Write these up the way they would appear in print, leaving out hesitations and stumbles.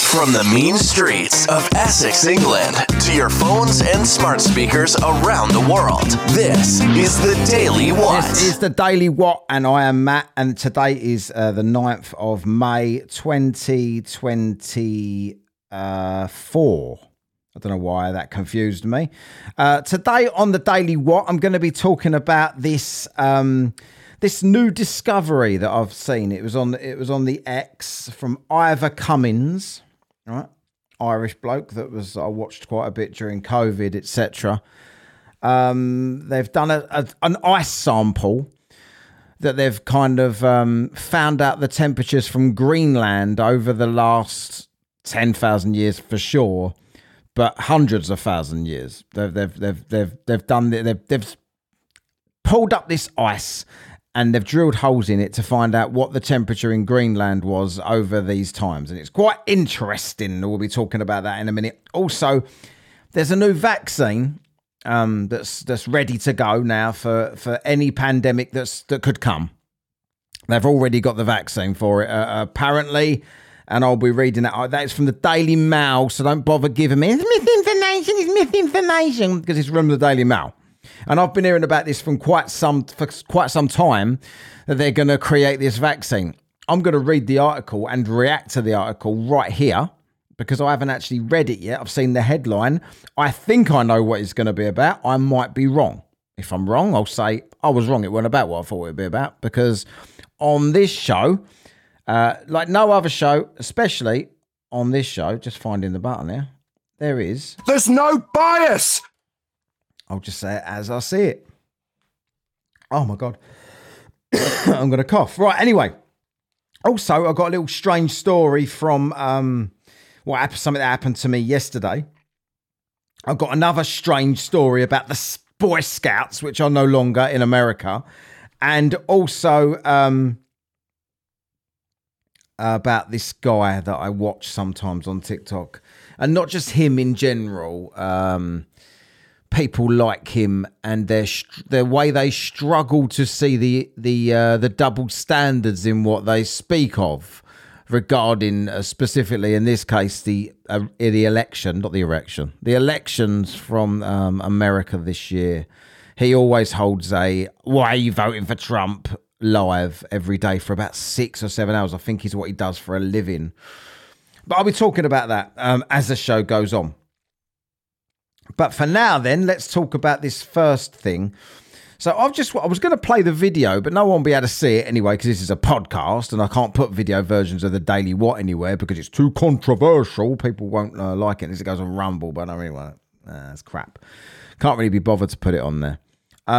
From the mean streets of Essex, England, to your phones and smart speakers around the world, this is the Daily What. This is the Daily What, and I am Matt, and today is the 9th of May, 2024. I don't know why that confused me. Today on the Daily What, I'm going to be talking about this this new discovery that I've seen. It was on the X from Ivor Cummins, right? Irish bloke that I watched quite a bit during COVID, etc. They've done an ice sample that they've kind of found out the temperatures from Greenland over the last 10,000 years for sure, but hundreds of thousand years. They've pulled up this ice and they've drilled holes in it to find out what the temperature in Greenland was over these times. And it's quite interesting. We'll be talking about that in a minute. Also, there's a new vaccine that's ready to go now for any pandemic that could come. They've already got the vaccine for it, apparently. And I'll be reading that. That is from the Daily Mail, so don't bother giving me it's misinformation, because it's from the Daily Mail. And I've been hearing about this for quite some time, that they're going to create this vaccine. I'm going to read the article and react to the article right here, because I haven't actually read it yet. I've seen the headline. I think I know what it's going to be about. I might be wrong. If I'm wrong, I'll say I was wrong. It wasn't about what I thought it would be about, because on this show, like no other show, especially on this show, just finding the button there, there's no bias. I'll just say it as I see it. Oh my God. I'm going to cough. Right, anyway. Also, I got a little strange story from something that happened to me yesterday. I've got another strange story about the Boy Scouts, which are no longer in America. And also about this guy that I watch sometimes on TikTok. And not just him in general. People like him and their way they struggle to see the double standards in what they speak of regarding specifically in this case the elections from America this year. He always holds a "Why are you voting for Trump?" live every day for about 6 or 7 hours. I think is what he does for a living. But I'll be talking about that as the show goes on. But for now, then, let's talk about this first thing. So I was going to play the video, but no one will be able to see it anyway, because this is a podcast and I can't put video versions of the Daily What anywhere because it's too controversial. People won't like it unless it goes on Rumble, but I don't really want it. It's crap. Can't really be bothered to put it on there.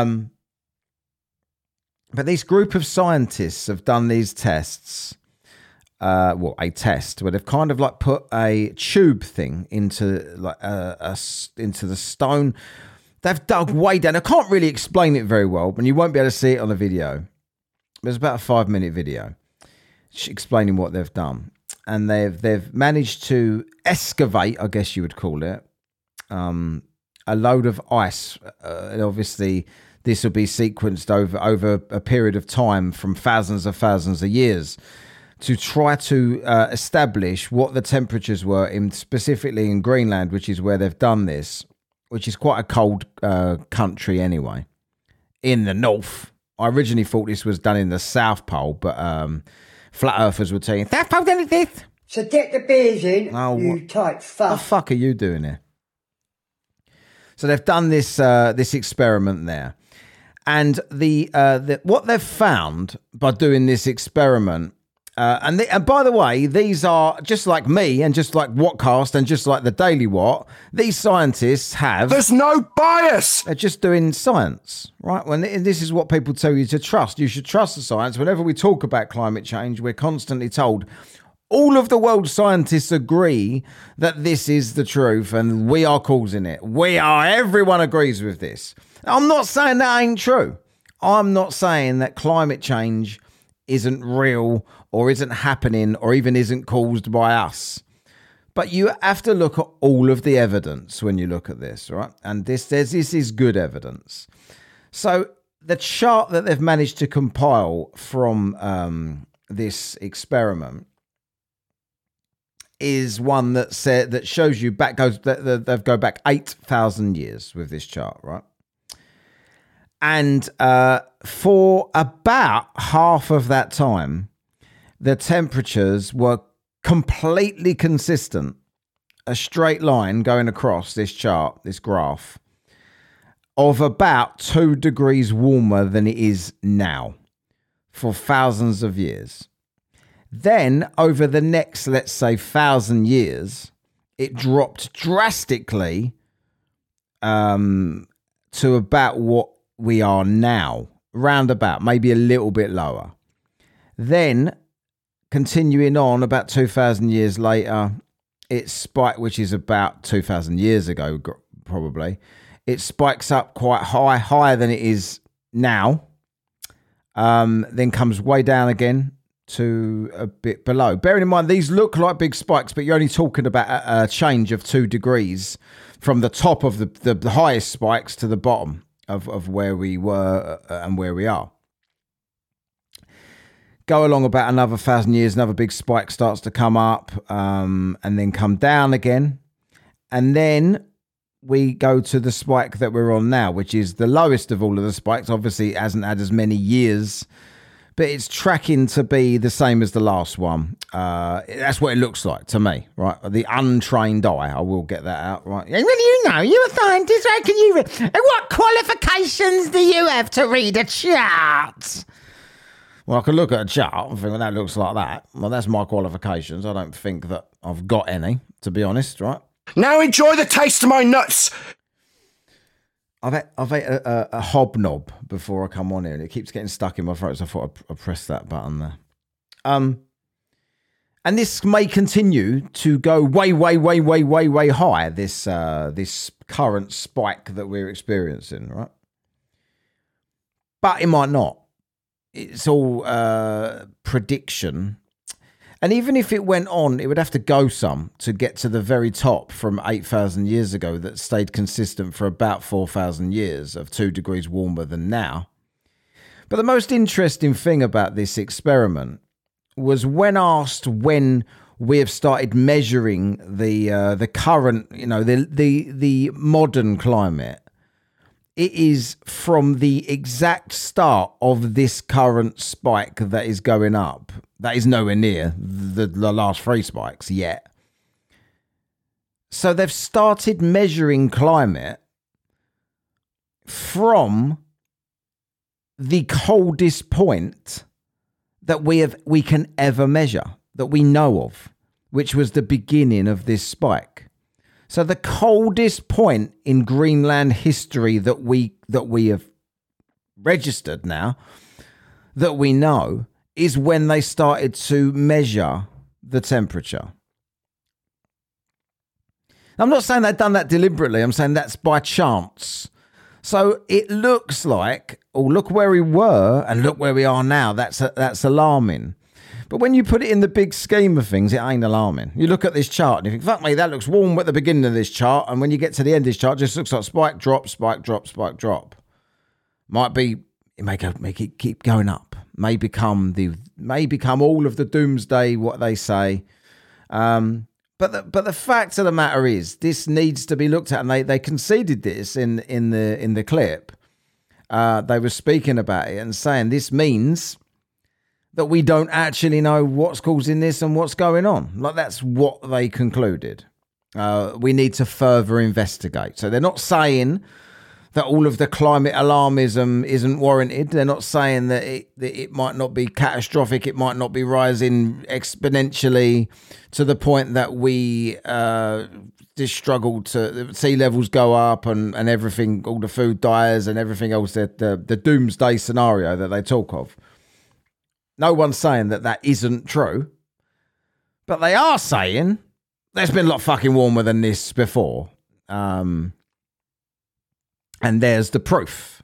But this group of scientists have done these tests. A test where they've kind of like put a tube thing into like into the stone. They've dug way down. I can't really explain it very well, but you won't be able to see it on the video. There's about a 5-minute video explaining what they've done, and they've managed to excavate, I guess you would call it, a load of ice. And obviously, this will be sequenced over a period of time from thousands of years, to try to establish what the temperatures were specifically in Greenland, which is where they've done this, which is quite a cold country anyway, in the north. I originally thought this was done in the South Pole, but flat earthers would tell you, South Pole done this. So get the beers in, you tight fuck. What the fuck are you doing here? So they've done this experiment there. And what they've found by doing this experiment, and by the way, these are just like me and just like Whatcast and just like the Daily What. These scientists have... There's no bias! They're just doing science, right? This is what people tell you to trust. You should trust the science. Whenever we talk about climate change, we're constantly told all of the world's scientists agree that this is the truth and we are causing it. Everyone agrees with this. I'm not saying that ain't true. I'm not saying that climate change isn't real or isn't happening or even isn't caused by us. But you have to look at all of the evidence when you look at this, right? And this is good evidence. So the chart that they've managed to compile from this experiment is one that shows you they go back 8,000 years with this chart, right? And for about half of that time, the temperatures were completely consistent, a straight line going across this chart, this graph, of about 2 degrees warmer than it is now for thousands of years. Then over the next, let's say, 1,000 years, it dropped drastically to about what we are now, roundabout, maybe a little bit lower. Then continuing on about 2,000 years later, it spiked, which is about 2,000 years ago, probably. It spikes up quite high, higher than it is now. Then comes way down again to a bit below. Bearing in mind, these look like big spikes, but you're only talking about a change of 2 degrees from the top of the highest spikes to the bottom of where we were and where we are. Go along about another 1,000 years, another big spike starts to come up and then come down again. And then we go to the spike that we're on now, which is the lowest of all of the spikes. Obviously, it hasn't had as many years, but it's tracking to be the same as the last one. That's what it looks like to me, right? The untrained eye, I will get that out, right? Well, you know, you're a scientist, right? Can you what qualifications do you have to read a chart? Well, I can look at a chart and think, well, that looks like that. Well, that's my qualifications. I don't think that I've got any, to be honest, right? Now enjoy the taste of my nuts. I've ate a hobnob before I come on here, and it keeps getting stuck in my throat, so I thought I'd press that button there. And this may continue to go way, way, way, way, way, way high, this current spike that we're experiencing, right? But it might not. It's all prediction. And even if it went on, it would have to go some to get to the very top from 8,000 years ago that stayed consistent for about 4,000 years of 2 degrees warmer than now. But the most interesting thing about this experiment was when asked when we have started measuring the current, you know, the modern climate. It is from the exact start of this current spike that is going up. That is nowhere near the last 3 spikes yet. So they've started measuring climate from the coldest point that we can ever measure, that we know of, which was the beginning of this spike. So the coldest point in Greenland history that we have registered now, that we know, is when they started to measure the temperature. I'm not saying they've done that deliberately. I'm saying that's by chance. So it looks like, oh, look where we were and look where we are now. That's alarming. But when you put it in the big scheme of things, it ain't alarming. You look at this chart and you think, fuck me, that looks warm at the beginning of this chart. And when you get to the end of this chart, it just looks like spike, drop, spike, drop, spike, drop. It may keep going up. May become all of the doomsday, what they say. But the fact of the matter is, this needs to be looked at, and they conceded this in the clip. They were speaking about it and saying this means that we don't actually know what's causing this and what's going on. Like, that's what they concluded. We need to further investigate. So they're not saying that all of the climate alarmism isn't warranted. They're not saying that it might not be catastrophic. It might not be rising exponentially to the point that we just struggle to sea levels go up and everything, all the food dies and everything else, the doomsday scenario that they talk of. No one's saying that isn't true, but they are saying there's been a lot fucking warmer than this before. And there's the proof.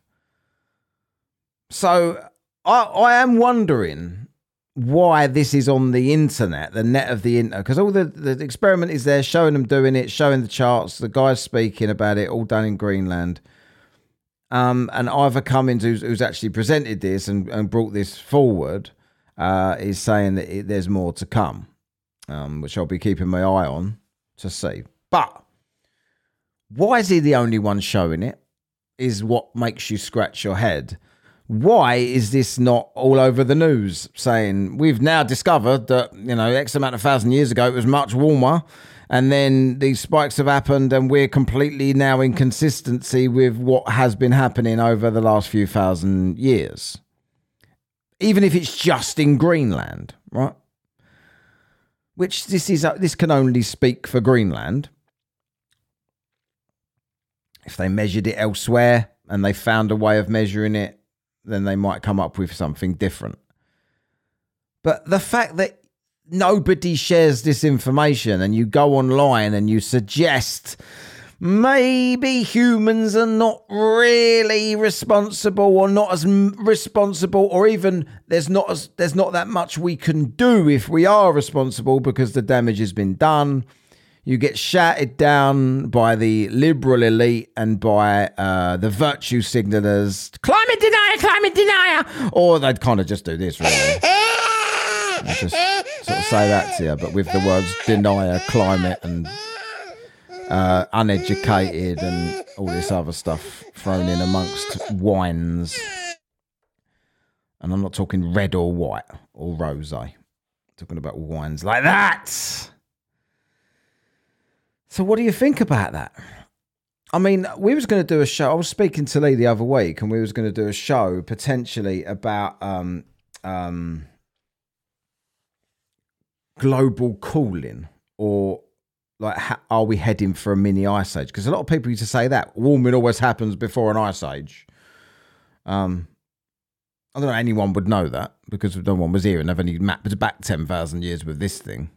So I am wondering why this is on the internet, the net of the internet, because all the experiment is there, showing them doing it, showing the charts, the guys speaking about it, all done in Greenland. And Ivor Cummins, who's actually presented this and brought this forward, is saying that there's more to come. which I'll be keeping my eye on to see. But why is he the only one showing it is what makes you scratch your head. Why is this not all over the news saying we've now discovered that, X amount of 1,000 years ago, it was much warmer and then these spikes have happened and we're completely now in consistency with what has been happening over the last few thousand years. Even if it's just in Greenland, right? Which this can only speak for Greenland. If they measured it elsewhere and they found a way of measuring it, then they might come up with something different. But the fact that nobody shares this information and you go online and you suggest maybe humans are not really responsible or not as responsible, or even there's not that much we can do if we are responsible because the damage has been done. You get shouted down by the liberal elite and by the virtue signalers. Climate denier! Or they'd kind of just do this, really. They just sort of say that to you, but with the words denier, climate, and uneducated, and all this other stuff thrown in amongst wines. And I'm not talking red or white or rosé. I'm talking about wines like that. So what do you think about that? I mean, we was going to do a show. I was speaking to Lee the other week, and we was going to do a show potentially about global cooling, or like, are we heading for a mini ice age? Because a lot of people used to say that warming always happens before an ice age. I don't know anyone would know that because no one was here, and they've only mapped back 10,000 years with this thing.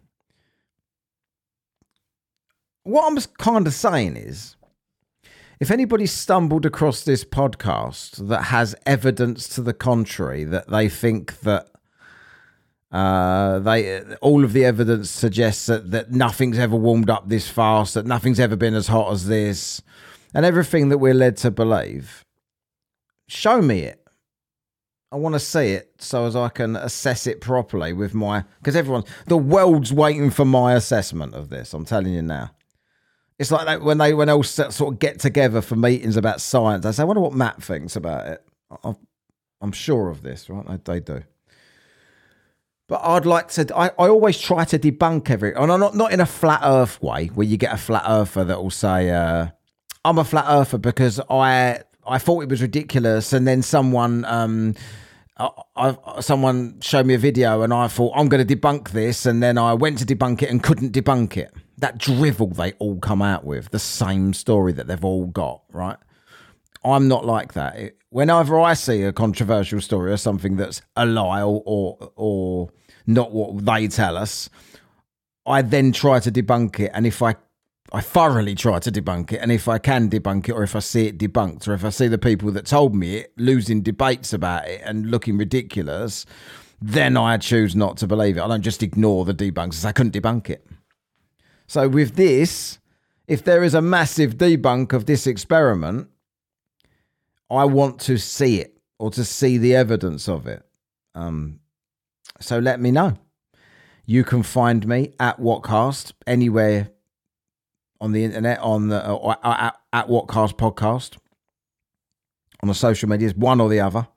What I'm kind of saying is, if anybody stumbled across this podcast that has evidence to the contrary, that they think that all of the evidence suggests that nothing's ever warmed up this fast, that nothing's ever been as hot as this, and everything that we're led to believe, show me it. I want to see it so as I can assess it properly with because the world's waiting for my assessment of this. I'm telling you now. It's like that when they all sort of get together for meetings about science. I say, I wonder what Matt thinks about it. I'm sure of this, right? They do. But I'd like to. I always try to debunk and I'm not in a flat Earth way where you get a flat earther that will say, "I'm a flat earther because I thought it was ridiculous," and then someone showed me a video and I thought I'm going to debunk this, and then I went to debunk it and couldn't debunk it. That drivel they all come out with, the same story that they've all got, right? I'm not like that. Whenever I see a controversial story or something that's a lie or not what they tell us, I then try to debunk it. And if I thoroughly try to debunk it, and if I can debunk it, or if I see it debunked, or if I see the people that told me it losing debates about it and looking ridiculous, then I choose not to believe it. I don't just ignore the debunks. I couldn't debunk it. So with this, if there is a massive debunk of this experiment, I want to see it, or to see the evidence of it. So let me know. You can find me at Whatcast anywhere on the internet, at Whatcast Podcast, on the social medias, one or the other.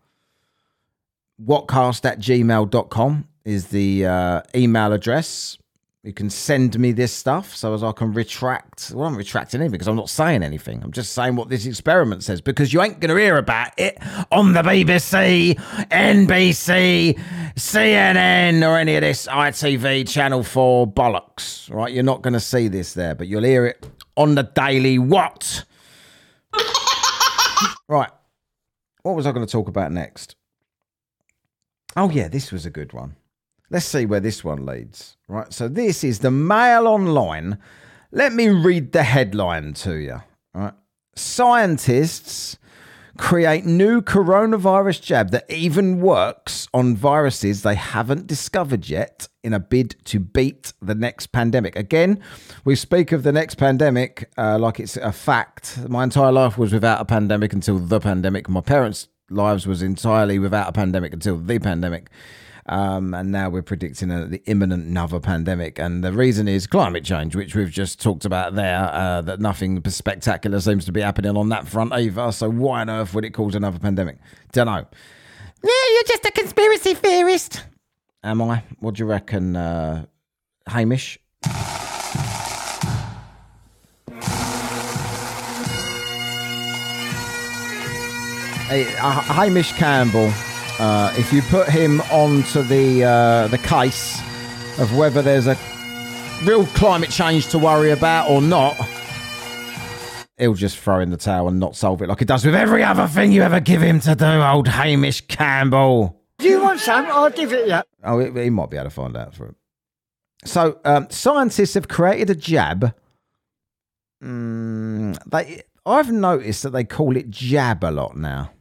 Whatcast@gmail.com is the email address. You can send me this stuff so as I can retract. Well, I'm retracting anything because I'm not saying anything. I'm just saying what this experiment says, because you ain't going to hear about it on the BBC, NBC, CNN, or any of this ITV, Channel 4 bollocks, right? You're not going to see this there, but you'll hear it on the Daily What. Right. What was I going to talk about next? Oh, yeah, this was a good one. Let's see where this one leads. Right, so this is the Mail Online. Let me read the headline to you. Right, scientists create new coronavirus jab that even works on viruses they haven't discovered yet in a bid to beat the next pandemic. Again, we speak of the next pandemic like it's a fact. My entire life was without a pandemic until the pandemic. My parents' lives was entirely without a pandemic until the pandemic. And now we're predicting the imminent another pandemic. And the reason is climate change, which we've just talked about there, that nothing spectacular seems to be happening on that front either. So why on earth would it cause another pandemic? Don't know. Yeah, you're just a conspiracy theorist. Am I? What do you reckon, Hamish? Hamish Campbell, if you put him onto the case of whether there's a real climate change to worry about or not, he'll just throw in the towel and not solve it like he does with every other thing you ever give him to do, old Hamish Campbell. Do you want some? I'll give it you. Oh, he might be able to find out for it. So, scientists have created a jab. I've noticed that they call it jab a lot now.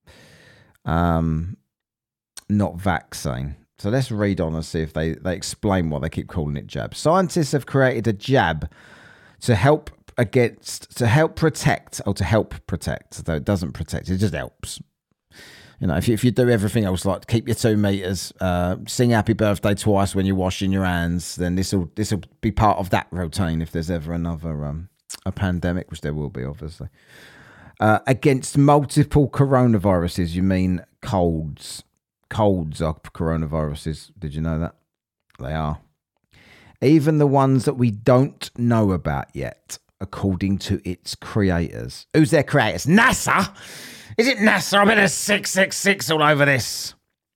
Not vaccine. So let's read on and see if they explain why they keep calling it jab. Scientists have created a jab to help protect, though it doesn't protect, it just helps. You know, if you do everything else, like keep your 2 meters, sing happy birthday twice when you're washing your hands, then this will be part of that routine if there's ever another a pandemic, which there will be, obviously. Against multiple coronaviruses, you mean colds. Colds are coronaviruses. Did you know that? They are. Even the ones that we don't know about yet, according to its creators. Who's their creators? NASA? Is it NASA? I bet there's 666 all over this.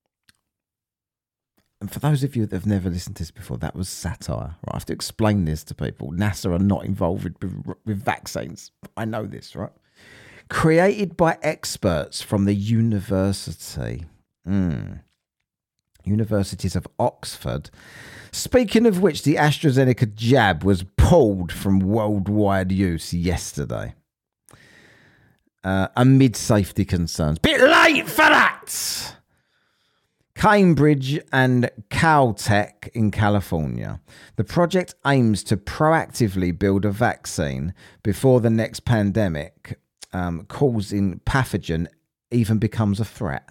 And for those of you that have never listened to this before, that was satire. Right? I have to explain this to people. NASA are not involved with vaccines. I know this, right? Created by experts from the universities of Oxford. Speaking of which, the AstraZeneca jab was pulled from worldwide use yesterday. Amid safety concerns. Bit late for that! Cambridge and Caltech in California. The project aims to proactively build a vaccine before the next pandemic causing pathogen even becomes a threat.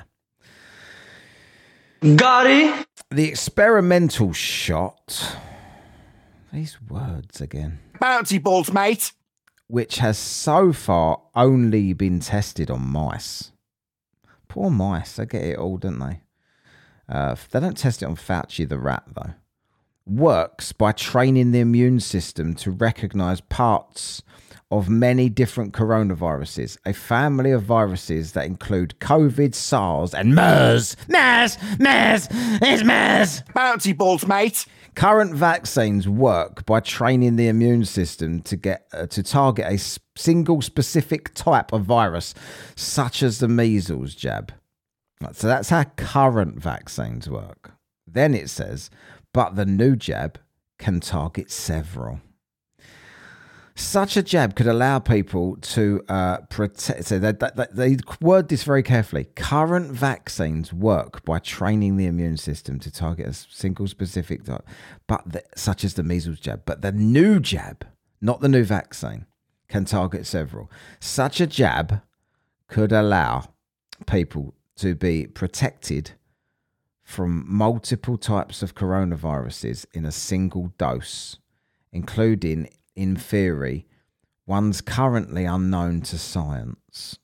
Got it. The experimental shot, these words again. Bouncy balls, mate. Which has so far only been tested on mice. Poor mice, they get it all, don't they? They don't test it on Fauci the rat, though. Works by training the immune system to recognize parts of many different coronaviruses, a family of viruses that include COVID, SARS, and MERS. MERS! It's MERS! Bouncy balls, mate. Current vaccines work by training the immune system to target a single specific type of virus, such as the measles jab. So that's how current vaccines work. Then it says, but the new jab can target several. Such a jab could allow people to protect. So they word this very carefully. Current vaccines work by training the immune system to target a single specific type, such as the measles jab. But the new jab, not the new vaccine, can target several. Such a jab could allow people to be protected from multiple types of coronaviruses in a single dose, including, in theory, ones currently unknown to science.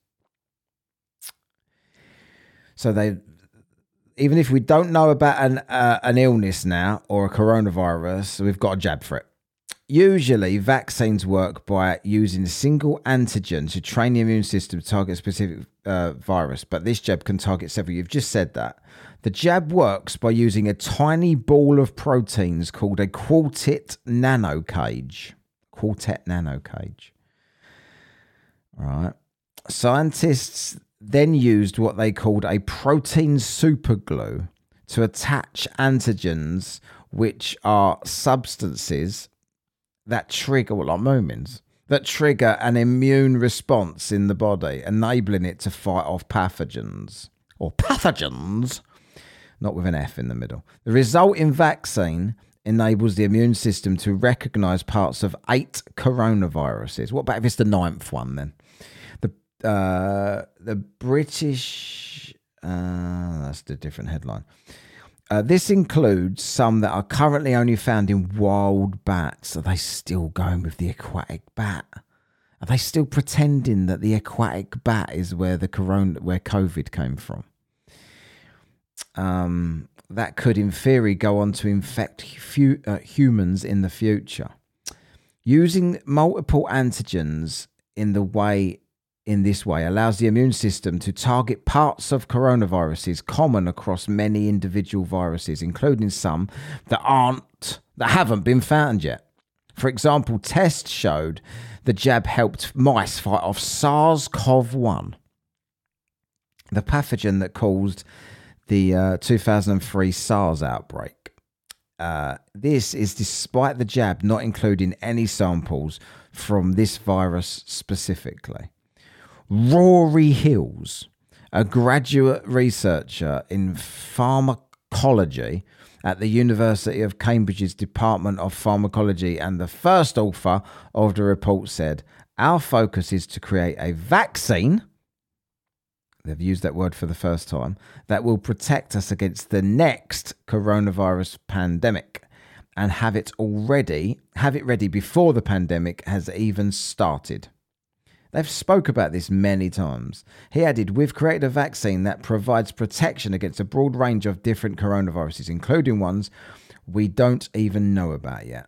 So even if we don't know about an illness now or a coronavirus, we've got a jab for it. Usually, vaccines work by using a single antigen to train the immune system to target a specific virus, but this jab can target several. You've just said that. The jab works by using a tiny ball of proteins called a quartet nanocage. Quartet nanocage. Right. Scientists then used what they called a protein superglue to attach antigens, which are substances that trigger, like moments, that trigger an immune response in the body, enabling it to fight off pathogens. Or pathogens, not with an F in the middle. The resulting vaccine enables the immune system to recognize parts of 8 coronaviruses. What about if it's the 9th one then? The British, that's the different headline. This includes some that are currently only found in wild bats. Are they still going with the aquatic bat? Are they still pretending that the aquatic bat is where where COVID came from? That could, in theory, go on to infect humans in the future. Using multiple antigens in this way allows the immune system to target parts of coronaviruses common across many individual viruses, including some that haven't been found yet. For example, tests showed the jab helped mice fight off SARS-CoV-1, the pathogen that caused the 2003 SARS outbreak. This is despite the jab not including any samples from this virus specifically. Rory Hills, a graduate researcher in pharmacology at the University of Cambridge's Department of Pharmacology and the first author of the report, said, "Our focus is to create a vaccine," they've used that word for the first time, "that will protect us against the next coronavirus pandemic and have it ready before the pandemic has even started." They've spoke about this many times. He added, "We've created a vaccine that provides protection against a broad range of different coronaviruses, including ones we don't even know about yet."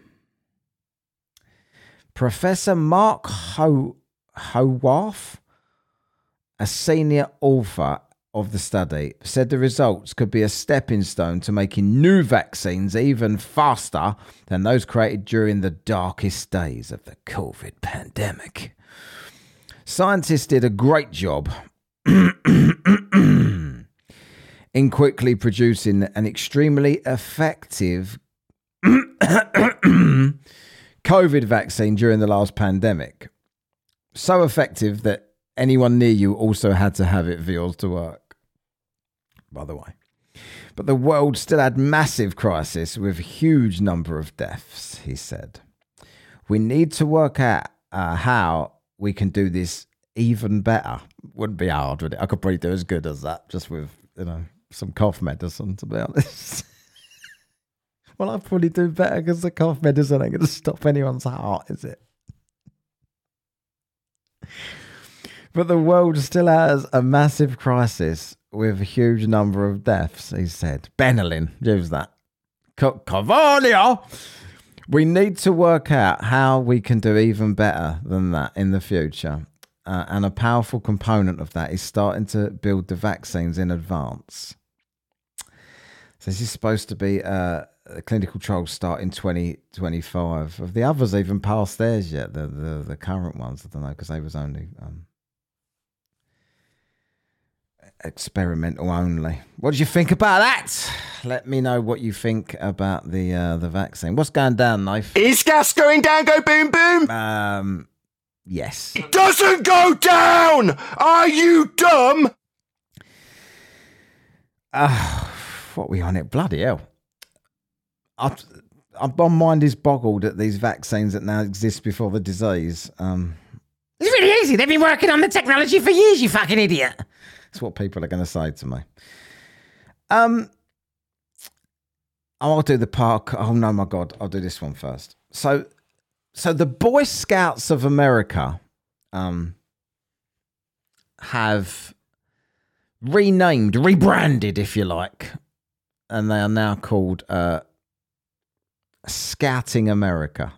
Professor Mark Howarth, a senior author of the study, said the results could be a stepping stone to making new vaccines even faster than those created during the darkest days of the COVID pandemic. Scientists did a great job in quickly producing an extremely effective COVID vaccine during the last pandemic. So effective that anyone near you also had to have it for yours to work, by the way. But the world still had massive crisis with a huge number of deaths, he said. "We need to work out how we can do this even better." Wouldn't be hard, would it? I could probably do as good as that, just with, some cough medicine, to be honest. Well, I'd probably do better because the cough medicine ain't going to stop anyone's heart, is it? But the world still has a massive crisis with a huge number of deaths, he said. Benelin, use that. Cavalia! "We need to work out how we can do even better than that in the future. And a powerful component of that is starting to build the vaccines in advance." So this is supposed to be the clinical trials start in 2025. Have the others even passed theirs yet? The current ones, I don't know, because they was only experimental only. What do you think about that? Let me know what you think about the vaccine. What's going down, Knife? Is gas going down, go boom boom? Yes. It doesn't go down! Are you dumb? What are we on it? Bloody hell. My mind is boggled at these vaccines that now exist before the disease. It's really easy. They've been working on the technology for years, you fucking idiot. That's what people are going to say to me. I'll do the park. Oh, no, my God. I'll do this one first. So the Boy Scouts of America have rebranded, if you like, and they are now called Scouting America.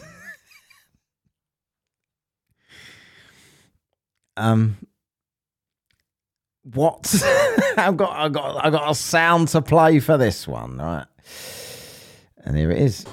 What? I've got a sound to play for this one, right? And here it is.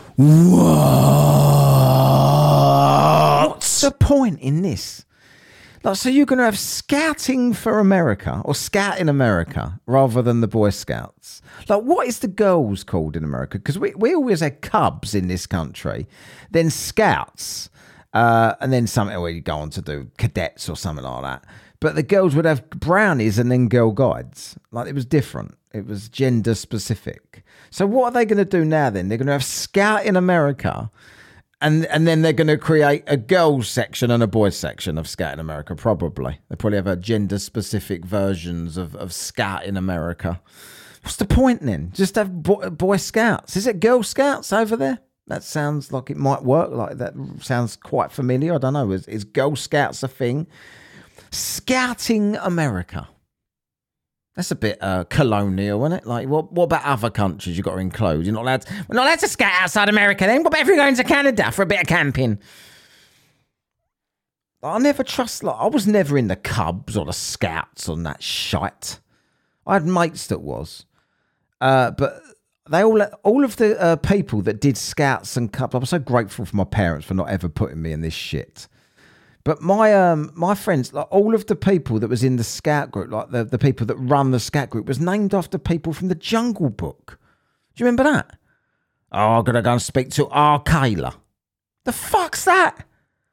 What's the point in this? Like, so you're going to have Scouting for America or Scout in America rather than the Boy Scouts. Like, what is the girls called in America? Because we always had Cubs in this country, then Scouts, and then something where you go on to do Cadets or something like that. But the girls would have Brownies and then Girl Guides. Like, it was different. It was gender specific. So what are they going to do now then? They're going to have Scout in America, and then they're going to create a girls section and a boys section of Scout in America, probably. They probably have a gender specific versions of Scout in America. What's the point then? Just have Boy Scouts. Is it Girl Scouts over there? That sounds like it might work. Like that sounds quite familiar. I don't know. Is Girl Scouts a thing? Scouting America. That's a bit colonial, isn't it? Like, what about other countries you've got to include? We're not allowed to scout outside America then. What about if you're going to Canada for a bit of camping? I never trust, I was never in the Cubs or the Scouts on that shite. I had mates that was. But they all of the people that did Scouts and Cubs, I was so grateful for my parents for not ever putting me in this shit. But my friends, like all of the people that was in the Scout group, like the people that run the Scout group, was named after people from the Jungle Book. Do you remember that? Oh, I'm going to go and speak to Arcala. The fuck's that?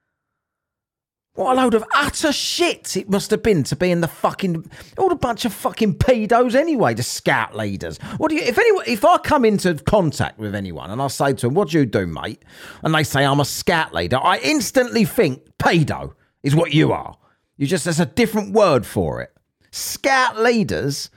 What a load of utter shit it must have been to be in the fucking... all a bunch of fucking pedos anyway, the Scout leaders. What do you... If I come into contact with anyone and I say to them, what do you do, mate? And they say I'm a Scout leader, I instantly think pedo is what you are. There's a different word for it. Scout leaders...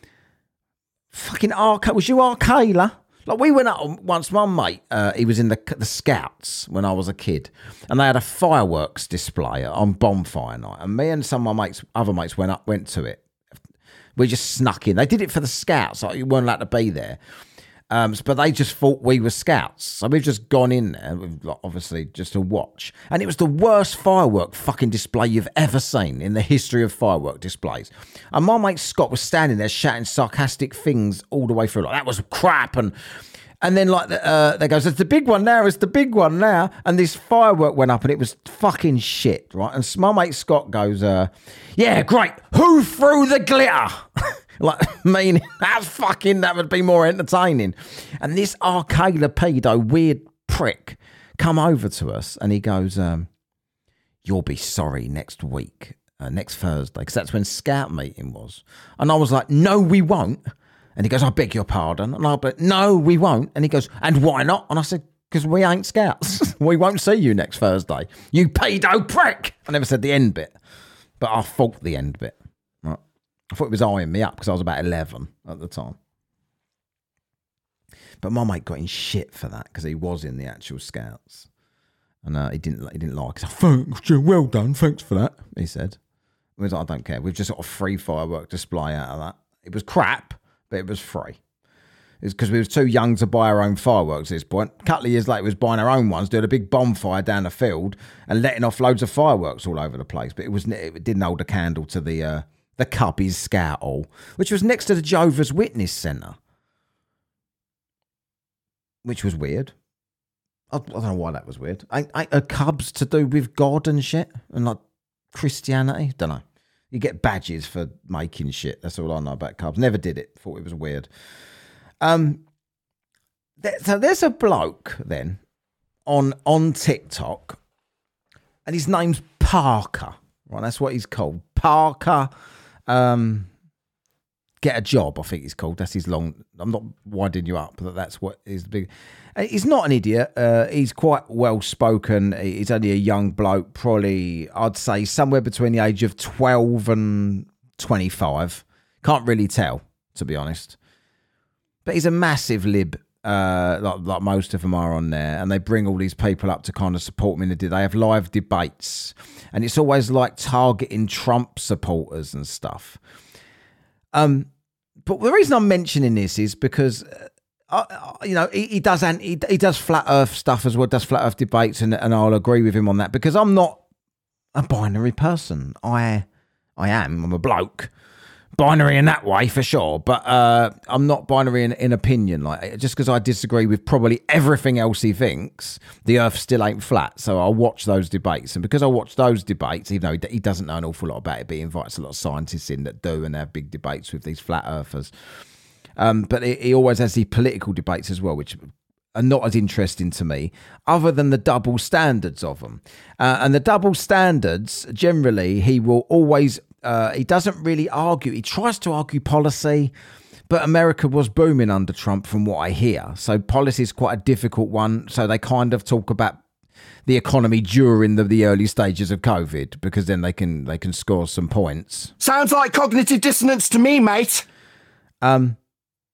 Fucking was you Arcala? Like, we went up once, my mate, he was in the Scouts when I was a kid, and they had a fireworks display on bonfire night, and me and some of my other mates went to it. We just snuck in. They did it for the Scouts, like you weren't allowed to be there. But they just thought we were Scouts. So we've just gone in there, obviously, just to watch. And it was the worst firework fucking display you've ever seen in the history of firework displays. And my mate Scott was standing there shouting sarcastic things all the way through. Like, that was crap. And then, like, there goes, it's the big one now, it's the big one now. And this firework went up and it was fucking shit, right? And my mate Scott goes, yeah, great. Who threw the glitter? Like, meaning that would be more entertaining. And this Arcala pedo weird prick come over to us and he goes, you'll be sorry next week, next Thursday, because that's when Scout meeting was. And I was like, no, we won't. And he goes, I beg your pardon. And I went, no, we won't. And he goes, and why not? And I said, because we ain't Scouts. We won't see you next Thursday. You pedo prick. I never said the end bit, but I thought the end bit. I thought it was eyeing me up because I was about 11 at the time. But my mate got in shit for that because he was in the actual Scouts. And he didn't like it. Thanks, well done, thanks for that, he said. I was like, I don't care. We've just got a free firework display out of that. It was crap, but it was free. It's because we was too young to buy our own fireworks at this point. A couple of years later, we was buying our own ones, doing a big bonfire down the field and letting off loads of fireworks all over the place. But it didn't hold a candle to the Cubbies Scout Hall, which was next to the Jehovah's Witness Centre, which was weird. I don't know why that was weird. Are Cubs to do with God and shit and like Christianity? Don't know. You get badges for making shit. That's all I know about Cubs. Never did it. Thought it was weird. So there's a bloke then on TikTok, and his name's Parker. Right, that's what he's called. Parker. Get a Job, I think he's called. That's his long... I'm not winding you up, but that's what is the big... He's not an idiot. He's quite well-spoken. He's only a young bloke, probably, I'd say, somewhere between the age of 12 and 25. Can't really tell, to be honest. But he's a massive lib, like most of them are on there, and they bring all these people up to kind of support them they have live debates, and it's always like targeting Trump supporters and stuff. But the reason I'm mentioning this is because he does flat Earth stuff as well, does flat Earth debates, and I'll agree with him on that because I'm not a binary person. I'm a bloke. Binary in that way, for sure, but I'm not binary in opinion. Like, just because I disagree with probably everything else he thinks, the Earth still ain't flat. So I'll watch those debates, and because I watch those debates, even though he doesn't know an awful lot about it, but he invites a lot of scientists in that do and have big debates with these flat Earthers. But he always has these political debates as well, which are not as interesting to me, other than the double standards of them. And the double standards, generally, he will always... he doesn't really argue. He tries to argue policy, but America was booming under Trump from what I hear. So policy is quite a difficult one. So they kind of talk about the economy during the early stages of COVID, because then they can score some points. Sounds like cognitive dissonance to me, mate.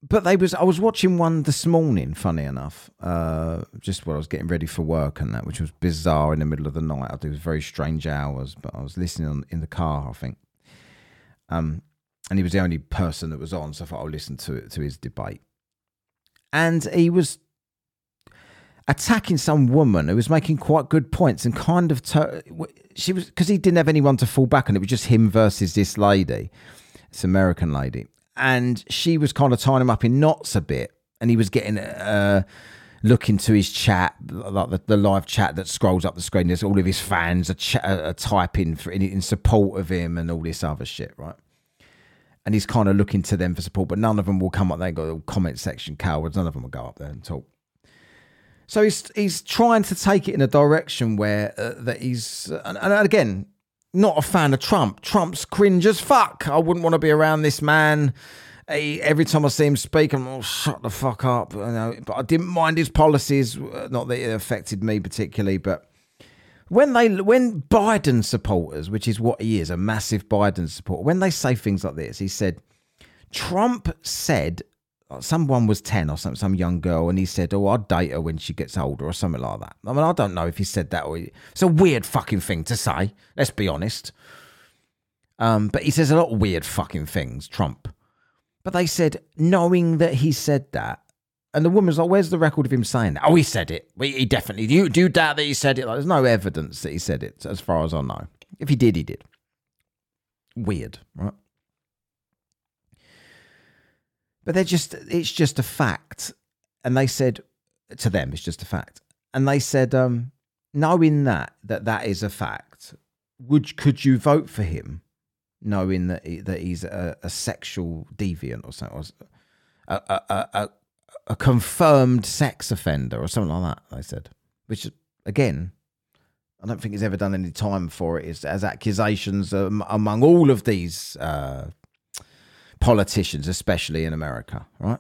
But I was watching one this morning, funny enough, just while I was getting ready for work and that, which was bizarre in the middle of the night. I do very strange hours, but I was listening in the car, I think. And he was the only person that was on, so I thought I'll listen to his debate. And he was attacking some woman who was making quite good points and kind of she was, because he didn't have anyone to fall back on. It was just him versus this lady, this American lady. And she was kind of tying him up in knots a bit. And he was getting, look into his chat, like the live chat that scrolls up the screen. There's all of his fans are typing in support of him and all this other shit, right? And he's kind of looking to them for support, but none of them will come up there and go, comment section cowards. None of them will go up there and talk. So he's trying to take it in a direction where that he's, and again, not a fan of Trump. Trump's cringe as fuck. I wouldn't want to be around this man. Every time I see him speak, I'm like, oh, shut the fuck up. You know, but I didn't mind his policies. Not that it affected me particularly, but when Biden supporters, which is what he is, a massive Biden supporter, when they say things like this, he said, Trump said, someone was 10 or something, some young girl, and he said, oh, I'll date her when she gets older or something like that. I mean, I don't know if he said that or it's a weird fucking thing to say, let's be honest. But he says a lot of weird fucking things, Trump. But they said, knowing that he said that, and the woman's like, where's the record of him saying that? Oh, he said it. He definitely, do you doubt that he said it? Like, there's no evidence that he said it, as far as I know. If he did, he did. Weird, right? But it's just a fact. And they said, to them, it's just a fact. And they said, knowing that is a fact, could you vote for him, knowing that he's a sexual deviant or something, or a confirmed sex offender or something like that, they said. Which, again, I don't think he's ever done any time for it as accusations among all of these politicians, especially in America, right?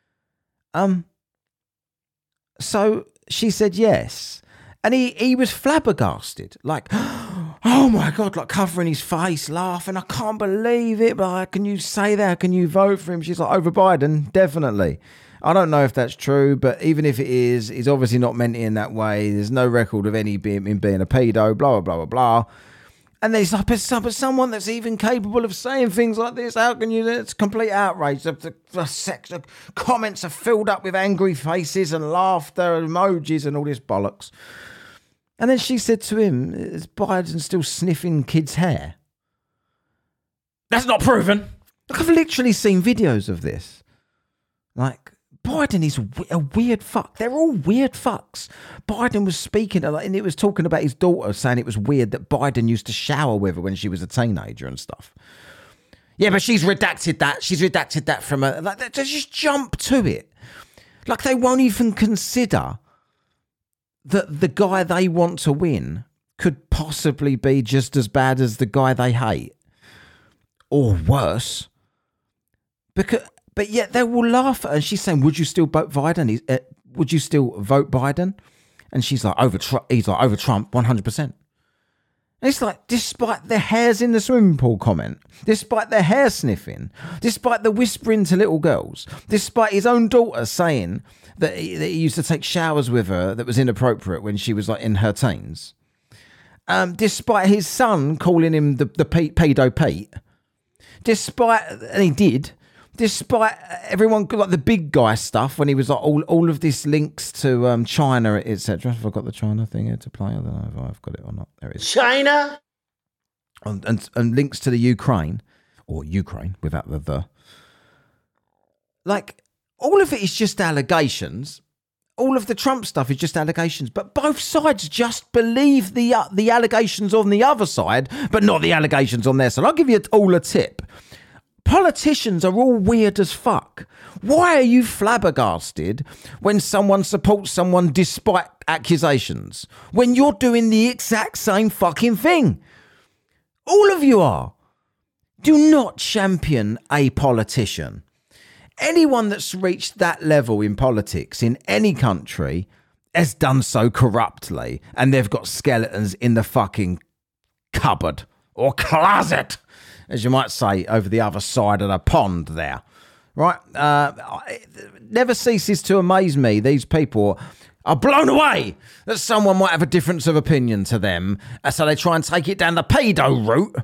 So she said yes. And he was flabbergasted, like, oh my God, like covering his face, laughing. I can't believe it, but how can you say that? How can you vote for him? She's like, over Biden, definitely. I don't know if that's true, but even if it is, he's obviously not meant it in that way. There's no record of him being a pedo, blah, blah, blah, blah, blah. And there's like, but someone that's even capable of saying things like this, how can you? It's complete outrage. The comments are filled up with angry faces and laughter, emojis and all this bollocks. And then she said to him, is Biden still sniffing kids' hair? That's not proven. Look, I've literally seen videos of this. Like, Biden is a weird fuck. They're all weird fucks. Biden was speaking, and it was talking about his daughter, saying it was weird that Biden used to shower with her when she was a teenager and stuff. Yeah, but she's redacted that. She's redacted that from her. Like, they just jump to it. Like, they won't even consider that the guy they want to win could possibly be just as bad as the guy they hate. Or worse. But yet they will laugh at her. And she's saying, would you still vote Biden? Would you still vote Biden? And she's like, he's like, over Trump, 100%. And it's like, despite the hairs in the swimming pool comment, despite the hair sniffing, despite the whispering to little girls, despite his own daughter saying that he used to take showers with her that was inappropriate when she was like in her teens, despite his son calling him the pedo Pete, and he did, despite everyone, like the big guy stuff, when he was like all of this links to China, etc. Have I got the China thing here to play? I don't know if I've got it or not. There it is. China? And links to the Ukraine, or Ukraine without the. Like, all of it is just allegations. All of the Trump stuff is just allegations. But both sides just believe the allegations on the other side, but not the allegations on their side. I'll give you all a tip. Politicians are all weird as fuck. Why are you flabbergasted when someone supports someone despite accusations? When you're doing the exact same fucking thing. All of you are. Do not champion a politician. Anyone that's reached that level in politics in any country has done so corruptly, and they've got skeletons in the fucking cupboard or closet, as you might say, over the other side of the pond there. right? It never ceases to amaze me. These people are blown away that someone might have a difference of opinion to them, so they try and take it down the pedo route.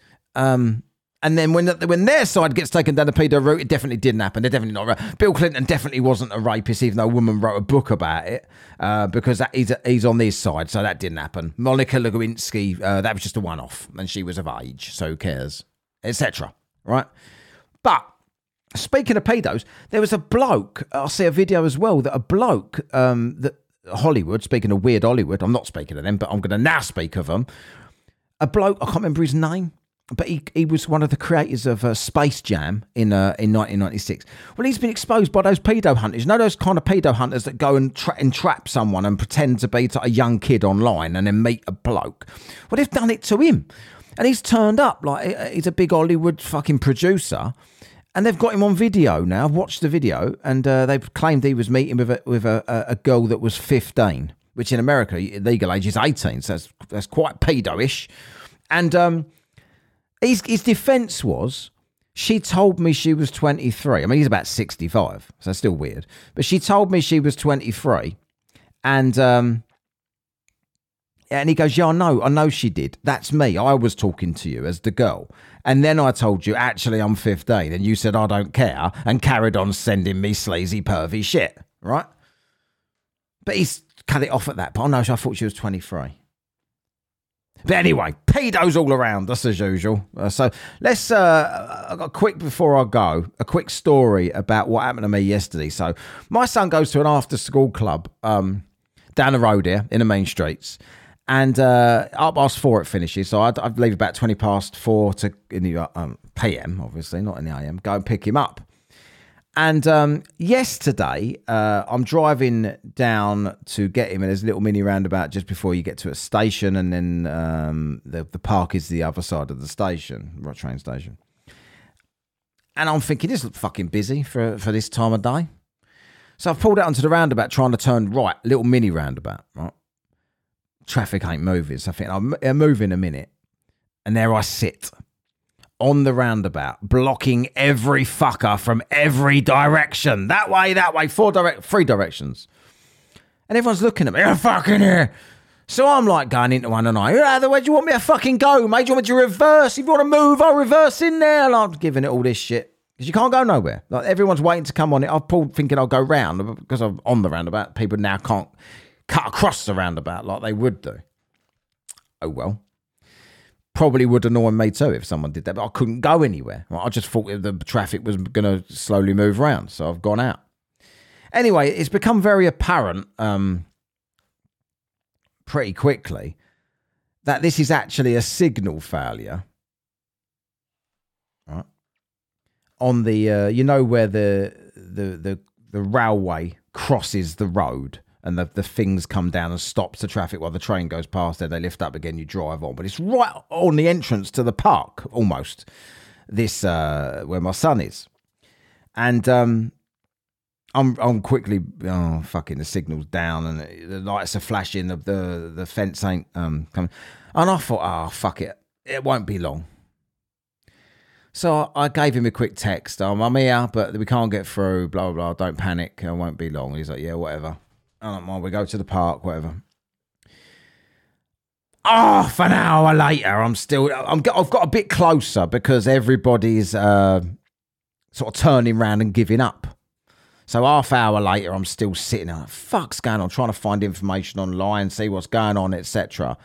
And then when their side gets taken down the pedo route, it definitely didn't happen. They're definitely not. Bill Clinton definitely wasn't a rapist, even though a woman wrote a book about it, because he's on this side, so that didn't happen. Monica Lewinsky, that was just a one-off, and she was of age, so who cares, etc. Right? But speaking of pedos, there was a bloke. I'll see a video as well that a bloke that Hollywood. Speaking of weird Hollywood, I'm not speaking of them, but I'm going to now speak of them. A bloke, I can't remember his name. But he was one of the creators of Space Jam in 1996. Well, he's been exposed by those pedo hunters. You know those kind of pedo hunters that go and trap someone and pretend to be a young kid online and then meet a bloke? Well, they've done it to him. And he's turned up like he's a big Hollywood fucking producer. And they've got him on video now. I've watched the video. And they've claimed he was meeting with a girl that was 15. Which in America, legal age is 18. So that's quite pedo-ish. And... His defence was, she told me she was 23. I mean, he's about 65, so it's still weird. But she told me she was 23. And he goes, yeah, I know she did. That's me. I was talking to you as the girl. And then I told you, actually, I'm 15. And you said, I don't care. And carried on sending me sleazy, pervy shit. Right? But he's cut it off at that point. Oh, no, I thought she was 23. But anyway, pedos all around us as usual. So let's, before I go, a quick story about what happened to me yesterday. So my son goes to an after school club down the road here in the main streets. And up past 4 it finishes. So I'd leave about 20 past 4 in the PM, obviously, not in the AM, go and pick him up. And yesterday, I'm driving down to get him, and there's a little mini roundabout just before you get to a station, and then the park is the other side of the station, right, train station. And I'm thinking, this looks fucking busy for this time of day. So I've pulled out onto the roundabout trying to turn right, little mini roundabout, right? Traffic ain't moving, so I think I'll move in a minute. And there I sit. On the roundabout, blocking every fucker from every direction. That way, 3 directions. And everyone's looking at me, I'm fucking here. So I'm like going into one and where do you want me to fucking go, mate? Do you want me to reverse? If you want to move, I'll reverse in there. And I'm giving it all this shit. Because you can't go nowhere. Like everyone's waiting to come on it. I've pulled thinking I'll go round because I'm on the roundabout. People now can't cut across the roundabout like they would do. Oh well. Probably would annoy me too if someone did that, but I couldn't go anywhere. I just thought the traffic was going to slowly move around, so I've gone out. Anyway, it's become very apparent pretty quickly that this is actually a signal failure. Right? On the, where the railway crosses the road. And the things come down and stops the traffic while the train goes past there. They lift up again, you drive on. But it's right on the entrance to the park, almost, this where my son is. And I'm quickly, the signal's down and the lights are flashing, the fence ain't coming. And I thought, fuck it won't be long. So I gave him a quick text. I'm here, but we can't get through, blah, blah, blah. Don't panic, it won't be long. He's like, yeah, whatever. I don't mind, we go to the park, whatever. Half an hour later, I've got a bit closer because everybody's sort of turning around and giving up. So half hour later, I'm still sitting there, fuck's going on, trying to find information online, see what's going on, etc.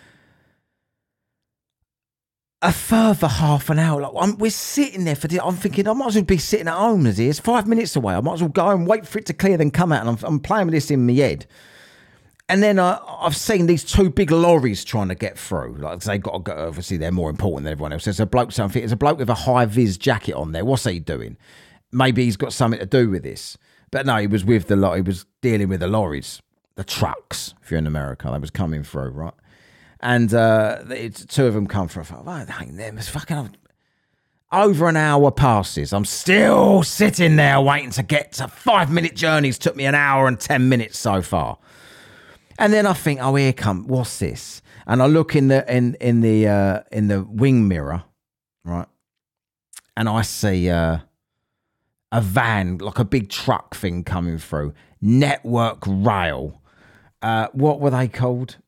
A further half an hour, we're sitting there for I'm thinking I might as well be sitting at home as it is, 5 minutes away. I might as well go and wait for it to clear, then come out. And I'm playing with this in my head. And then I've seen these 2 big lorries trying to get through. Like they got to go. Obviously, they're more important than everyone else. There's a bloke with a high vis jacket on there. What's he doing? Maybe he's got something to do with this. But no, he was with the lot. He was dealing with the lorries, the trucks. If you're in America, they was coming through, right? And 2 of them come for a fight. Well, that ain't them. It's fucking over an hour passes. I'm still sitting there waiting to get to 5-minute journeys. Took me an hour and 10 minutes so far. And then I think, here come. What's this? And I look in the wing mirror, right? And I see a a van, like a big truck thing coming through. Network Rail. What were they called?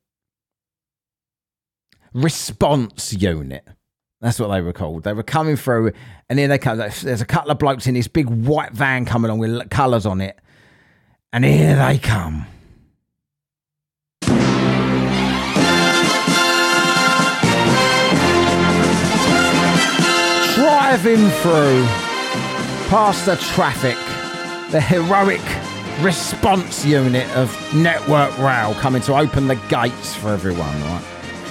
Response Unit. That's what they were called. They were coming through, and then they come. There's a couple of blokes in this big white van coming along with colours on it, and here they come. Driving through past the traffic, the heroic response unit of Network Rail coming to open the gates for everyone, right?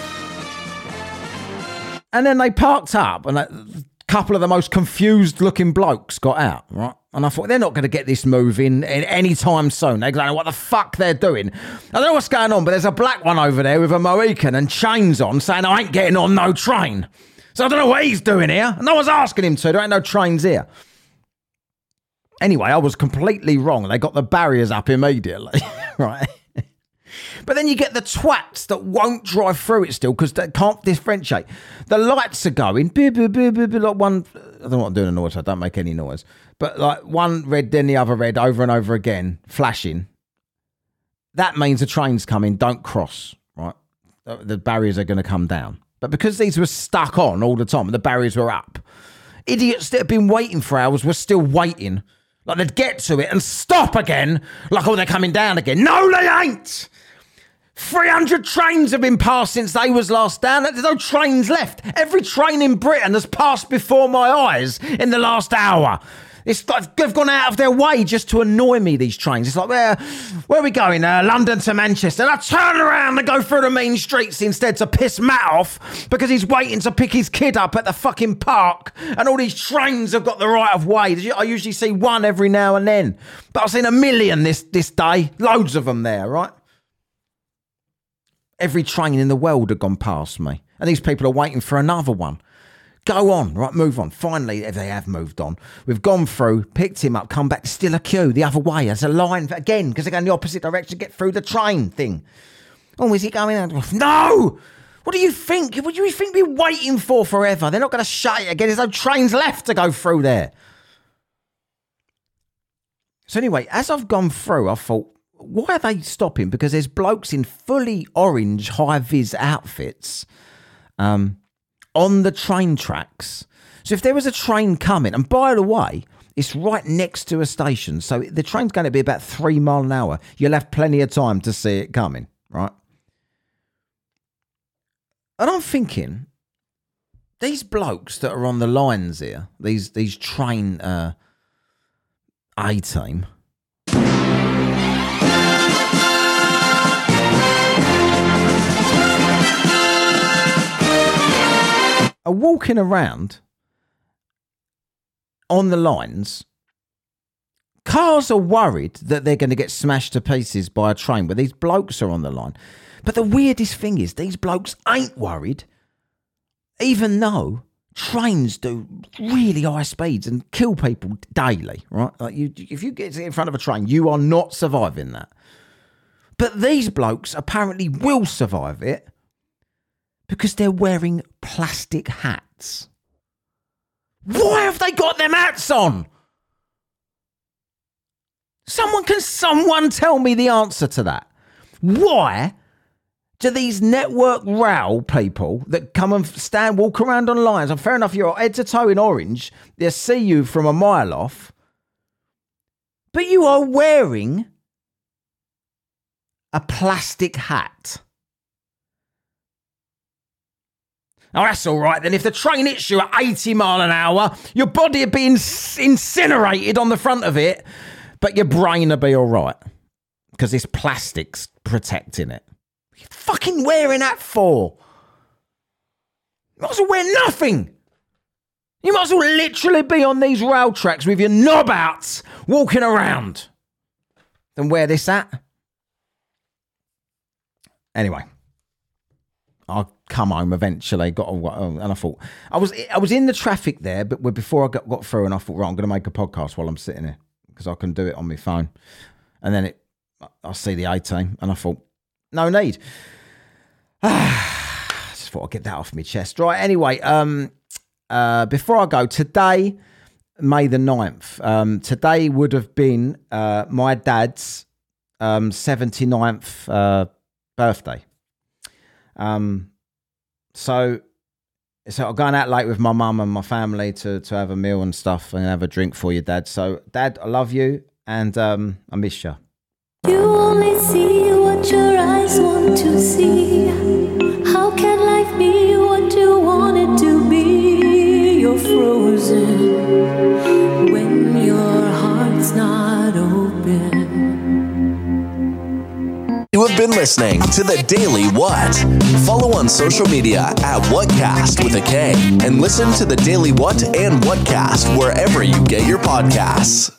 And then they parked up, and a couple of the most confused looking blokes got out, right? And I thought, they're not going to get this moving any time soon. They don't know what the fuck they're doing. I don't know what's going on, but there's a black one over there with a Mohican and chains on saying, I ain't getting on no train. So I don't know what he's doing here. No one's asking him to. There ain't no trains here. Anyway, I was completely wrong. They got the barriers up immediately, right? But then you get the twats that won't drive through it still because they can't differentiate. The lights are going, like one, I don't know what I'm doing a noise, so I don't make any noise. But like one red, then the other red, over and over again, flashing. That means the train's coming, don't cross, right? The barriers are going to come down. But because these were stuck on all the time, the barriers were up, idiots that have been waiting for hours were still waiting. Like they'd get to it and stop again, like, oh, they're coming down again. No, they ain't! 300 trains have been passed since they was last down. There's no trains left. Every train in Britain has passed before my eyes in the last hour. It's like they've gone out of their way just to annoy me, these trains. It's like, where are we going? London to Manchester. And I turn around and go through the main streets instead to piss Matt off because he's waiting to pick his kid up at the fucking park. And all these trains have got the right of way. I usually see one every now and then. But I've seen a million this day. Loads of them there, right? Every train in the world had gone past me. And these people are waiting for another one. Go on, right, move on. Finally, if they have moved on, we've gone through, picked him up, come back, still a queue the other way. There's a line again, because they're going the opposite direction to get through the train thing. Oh, is he going? No! What do you think? What do you think we're waiting for forever? They're not going to shut it again. There's no trains left to go through there. So anyway, as I've gone through, I thought, why are they stopping? Because there's blokes in fully orange high-vis outfits on the train tracks. So if there was a train coming, and by the way, it's right next to a station, so the train's going to be about 3 miles an hour. You'll have plenty of time to see it coming, right? And I'm thinking, these blokes that are on the lines here, these train A-team, are walking around on the lines. Cars are worried that they're going to get smashed to pieces by a train, but these blokes are on the line. But the weirdest thing is these blokes ain't worried, even though trains do really high speeds and kill people daily, right? Like if you get in front of a train, you are not surviving that. But these blokes apparently will survive it because they're wearing plastic hats. Why have they got them hats on? Someone tell me the answer to that. Why do these Network Rail people that come and walk around on lines, and fair enough, you're head to toe in orange, they see you from a mile off, but you are wearing a plastic hat? Oh, that's all right then. If the train hits you at 80 miles an hour, your body will be incinerated on the front of it, but your brain will be all right because this plastic's protecting it. What are you fucking wearing that for? You might as well wear nothing. You might as well literally be on these rail tracks with your knob outs walking around than wear this hat. Anyway, I'll come home eventually, and I thought, I was in the traffic there, but before I got through, and I thought, right, I'm going to make a podcast while I'm sitting here, because I can do it on my phone. And then I see the A-team, and I thought, no need. I just thought I'd get that off my chest. Right, anyway, before I go, today, May the 9th. Today would have been my dad's 79th birthday. So I'm going out late with my mum and my family to have a meal and stuff and have a drink for you, Dad. So, Dad, I love you and I miss you. You only see what your eyes want to see. How can life be what you want it to be? You're frozen when your heart's not open. You have been listening to The Daily What. Follow on social media at Whatcast with a K and listen to The Daily What and Whatcast wherever you get your podcasts.